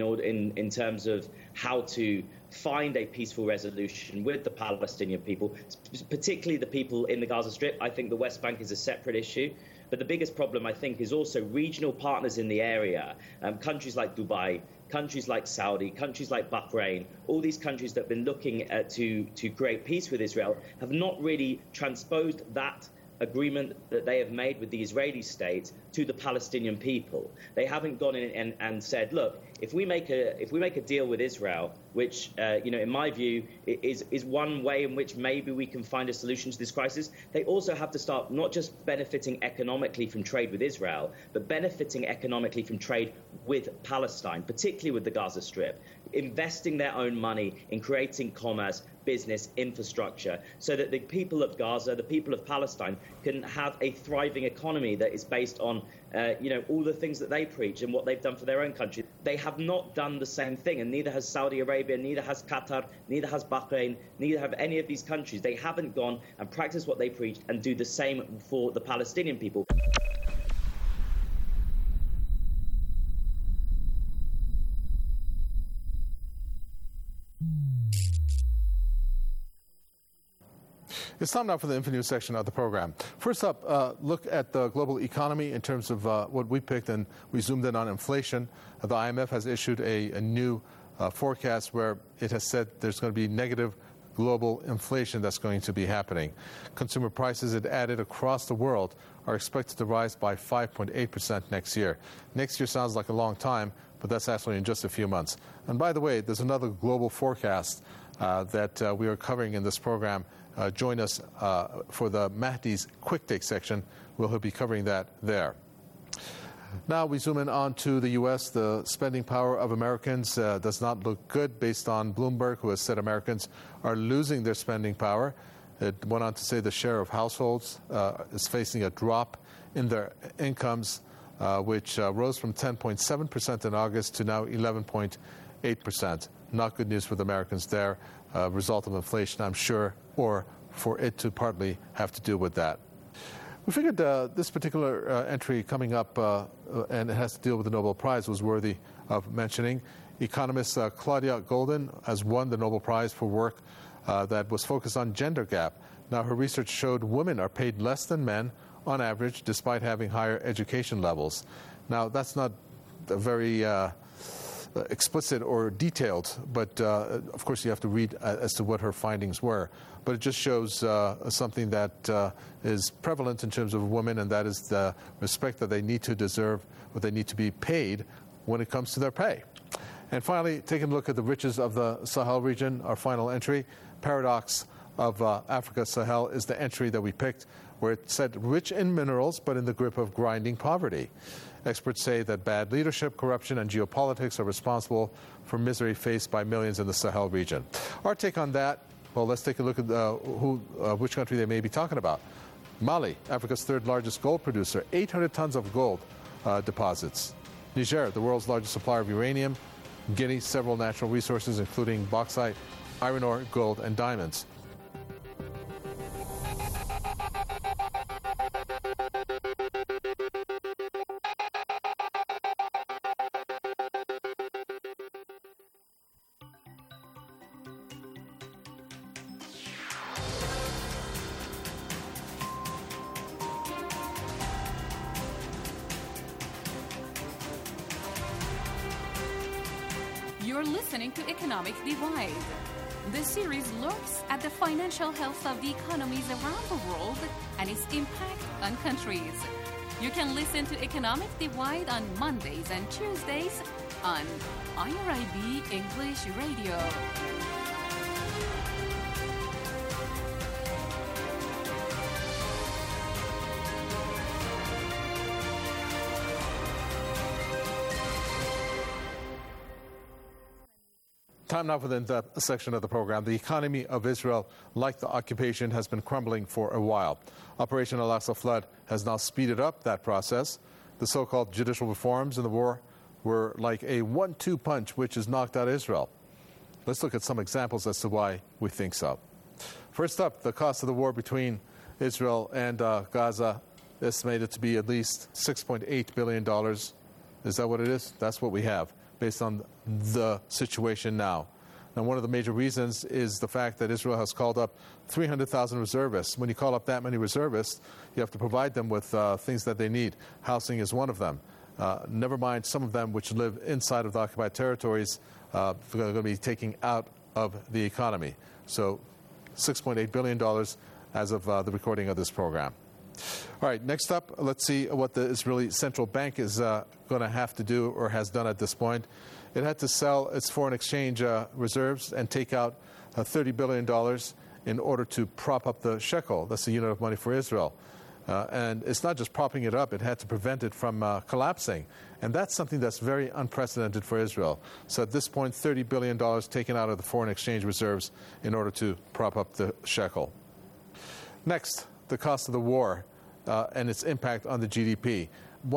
in terms of how to find a peaceful resolution with the Palestinian people, particularly the people in the Gaza Strip. I think the West Bank is a separate issue. But the biggest problem, I think, is also regional partners in the area, countries like Dubai, countries like Saudi, countries like Bahrain, all these countries that have been looking to create peace with Israel have not really transposed that agreement that they have made with the Israeli state to the Palestinian people. They haven't gone in and said, look, if we make a deal with Israel, which in my view is one way in which maybe we can find a solution to this crisis, they also have to start not just benefiting economically from trade with Israel, but benefiting economically from trade with Palestine, particularly with the Gaza Strip, investing their own money in creating commerce, business, infrastructure, so that the people of Gaza, the people of Palestine, can have a thriving economy that is based on all the things that they preach and what they've done for their own country. They have not done the same thing, and neither has Saudi Arabia, neither has Qatar, neither has Bahrain, neither have any of these countries. They haven't gone and practiced what they preach and do the same for the Palestinian people. It's time now for the Infonews section of the program. First up, look at the global economy in terms of what we picked, and we zoomed in on inflation. The IMF has issued a new forecast where it has said there's going to be negative global inflation that's going to be happening. Consumer prices, it added, across the world are expected to rise by 5.8% next year. Next year sounds like a long time, but that's actually in just a few months. And by the way, there's another global forecast that we are covering in this program. Join us for the Mahdi's Quick Take section. We'll be covering that there. Now we zoom in on to the U.S. The spending power of Americans does not look good, based on Bloomberg, who has said Americans are losing their spending power. It went on to say the share of households is facing a drop in their incomes, which rose from 10.7% in August to now 11.8%. not good news for the Americans there, result of inflation, I'm sure, or for it to partly have to do with that. We figured this particular entry coming up, and it has to deal with the Nobel Prize, was worthy of mentioning. Economist Claudia Goldin has won the Nobel Prize for work that was focused on gender gap. Now, her research showed women are paid less than men on average, despite having higher education levels. Now, that's not a very explicit or detailed, but of course you have to read as to what her findings were. But it just shows something that is prevalent in terms of women, and that is the respect that they need to deserve, what they need to be paid when it comes to their pay. And finally, taking a look at the riches of the Sahel region, our final entry, Paradox of Africa Sahel is the entry that we picked, where it said rich in minerals but in the grip of grinding poverty. Experts say that bad leadership, corruption, and geopolitics are responsible for misery faced by millions in the Sahel region. Our take on that, well, let's take a look at which country they may be talking about. Mali, Africa's third largest gold producer, 800 tons of gold deposits. Niger, the world's largest supplier of uranium. Guinea, several natural resources, including bauxite, iron ore, gold, and diamonds. You're listening to Economic Divide. This series looks at the financial health of the economies around the world and its impact on countries. You can listen to Economic Divide on Mondays and Tuesdays on IRIB English Radio. Time now for the in-depth section of the program. The economy of Israel, like the occupation, has been crumbling for a while. Operation Al-Aqsa Flood has now speeded up that process. The so-called judicial reforms in the war were like a 1-2 punch which has knocked out Israel. Let's look at some examples as to why we think so. First up, the cost of the war between Israel and Gaza, estimated to be at least $6.8 billion. Is that what it is? That's what we have, based on the situation now. And one of the major reasons is the fact that Israel has called up 300,000 reservists. When you call up that many reservists, you have to provide them with things that they need. Housing is one of them. Never mind some of them which live inside of the occupied territories, are going to be taking out of the economy. So $6.8 billion as of the recording of this program. All right, next up, let's see what the Israeli Central Bank is going to have to do or has done at this point. It had to sell its foreign exchange reserves and take out $30 billion in order to prop up the shekel. That's the unit of money for Israel. And it's not just propping it up, it had to prevent it from collapsing. And that's something that's very unprecedented for Israel. So at this point, $30 billion taken out of the foreign exchange reserves in order to prop up the shekel. Next, the cost of the war and its impact on the GDP.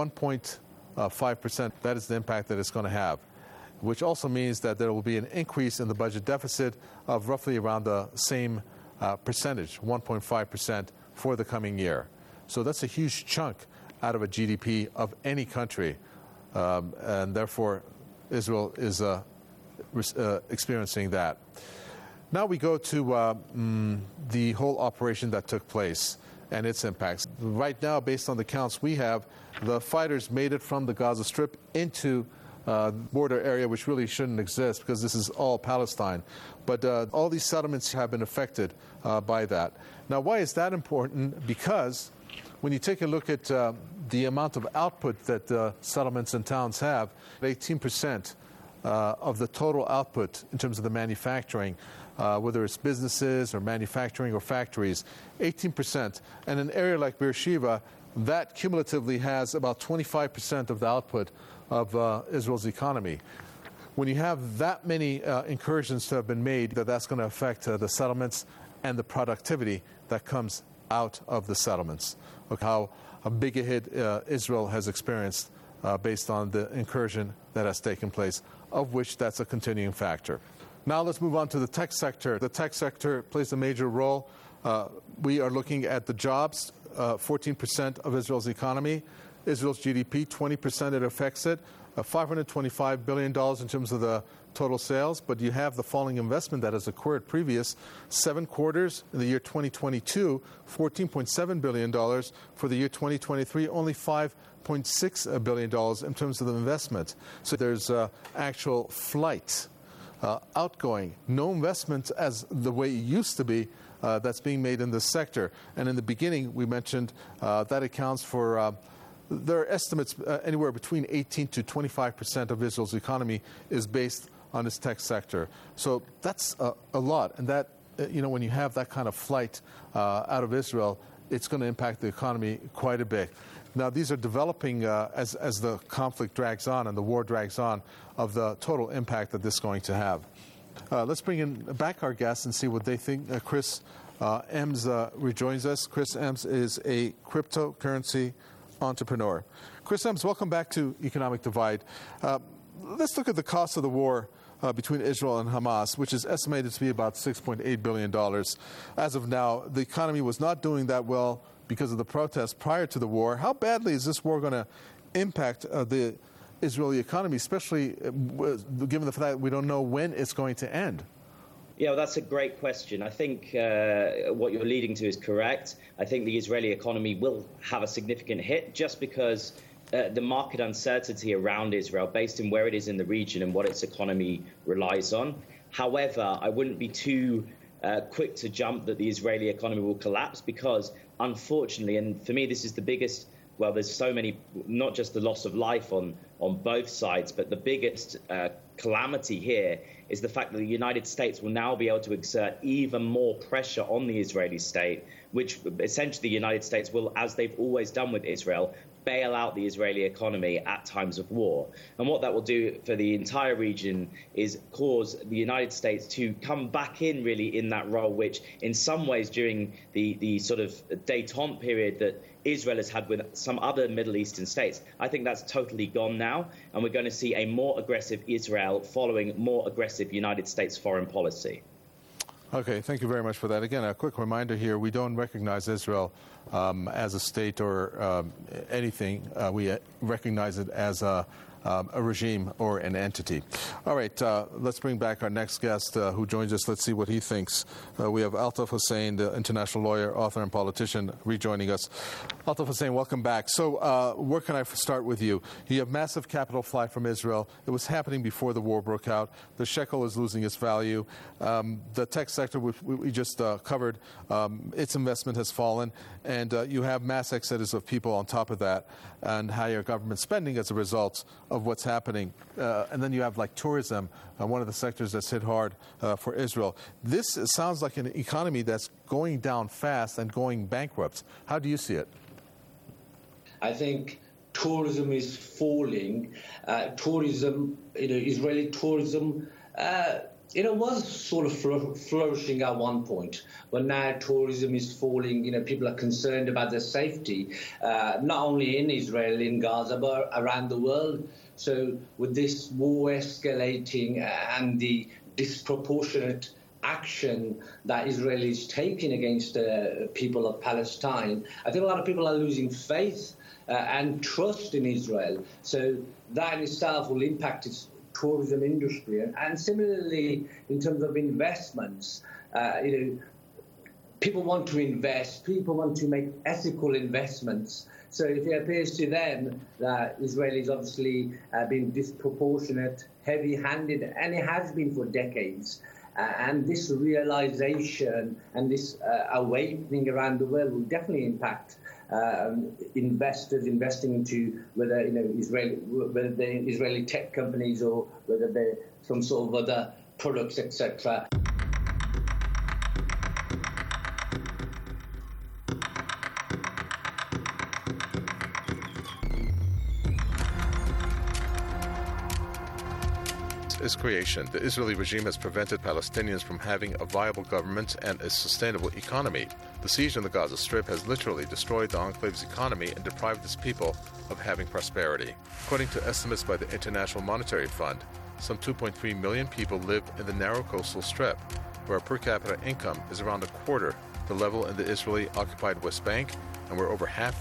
1.5%, that is the impact that it's going to have, which also means that there will be an increase in the budget deficit of roughly around the same percentage, 1.5% for the coming year. So that's a huge chunk out of a GDP of any country, and therefore Israel is experiencing that. Now we go to the whole operation that took place and its impacts. Right now, based on the counts we have, the fighters made it from the Gaza Strip into border area, which really shouldn't exist because this is all Palestine. But all these settlements have been affected by that. Now, why is that important? Because when you take a look at the amount of output that settlements and towns have, 18% of the total output in terms of the manufacturing, whether it's businesses or manufacturing or factories, 18%. And an area like Beersheba, that cumulatively has about 25% of the output of Israel's economy. When you have that many incursions to have been made, that's going to affect the settlements and the productivity that comes out of the settlements. Look how big a hit Israel has experienced based on the incursion that has taken place, of which that's a continuing factor. Now let's move on to the tech sector. The tech sector plays a major role. We are looking at the jobs, 14% of Israel's economy. Israel's GDP, 20% it affects it. $525 billion in terms of the total sales, but you have the falling investment that has occurred previous 7 quarters. In the year 2022, $14.7 billion. For the year 2023, only $5.6 billion in terms of the investment. So there's actual flight, outgoing, no investment as the way it used to be that's being made in this sector. And in the beginning, we mentioned that accounts for there are estimates anywhere between 18 to 25% of Israel's economy is based on its tech sector. So that's a lot. And that, when you have that kind of flight out of Israel, it's going to impact the economy quite a bit. Now, these are developing as the conflict drags on and the war drags on of the total impact that this is going to have. Let's bring in back our guests and see what they think. Chris Ems rejoins us. Chris Ems is a cryptocurrency entrepreneur. Chris Ems, welcome back to Economic Divide. Let's look at the cost of the war between Israel and Hamas, which is estimated to be about $6.8 billion. As of now, the economy was not doing that well because of the protests prior to the war. How badly is this war going to impact the Israeli economy, especially given the fact that we don't know when it's going to end? Yeah, well, that's a great question. I think what you're leading to is correct. I think the Israeli economy will have a significant hit just because the market uncertainty around Israel, based on where it is in the region and what its economy relies on. However, I wouldn't be too quick to jump that the Israeli economy will collapse because, unfortunately, and for me, this is the biggest, well, there's so many, not just the loss of life on both sides, but the biggest calamity here is the fact that the United States will now be able to exert even more pressure on the Israeli state, which essentially the United States will, as they've always done with Israel, bail out the Israeli economy at times of war. And what that will do for the entire region is cause the United States to come back in really in that role, which in some ways during the sort of détente period that Israel has had with some other Middle Eastern states, I think that's totally gone now. And we're going to see a more aggressive Israel following more aggressive United States foreign policy. Okay, thank you very much for that. Again, a quick reminder here, we don't recognize Israel as a state or anything. We recognize it as a regime or an entity. All right, let's bring back our next guest who joins us. Let's see what he thinks. We have Altaf Hussein, the international lawyer, author, and politician, rejoining us. Altaf Hussein, welcome back. So where can I start with you? You have massive capital flight from Israel. It was happening before the war broke out. The shekel is losing its value. The tech sector, which we just covered, its investment has fallen. And you have mass exodus of people on top of that and higher government spending as a result of what's happening. And then you have like tourism, one of the sectors that's hit hard for Israel. This sounds like an economy that's going down fast and going bankrupt. How do you see it? I think tourism is falling. Israeli tourism, was sort of flourishing at one point, but now tourism is falling. People are concerned about their safety, not only in Israel, in Gaza, but around the world. So with this war escalating and the disproportionate action that Israel is taking against the people of Palestine, I think a lot of people are losing faith and trust in Israel. So that in itself will impact its tourism industry. And similarly, in terms of investments, people want to invest, people want to make ethical investments. So it appears to them that Israel is obviously being disproportionate, heavy-handed, and it has been for decades. And this realization and this awakening around the world will definitely impact investors investing into whether the Israeli tech companies or whether they're some sort of other products, etc. Its creation, the Israeli regime has prevented Palestinians from having a viable government and a sustainable economy. The siege on the Gaza Strip has literally destroyed the enclave's economy and deprived its people of having prosperity. According to estimates by the International Monetary Fund, some 2.3 million people live in the narrow coastal strip, where per capita income is around a quarter the level in the Israeli-occupied West Bank, and where over half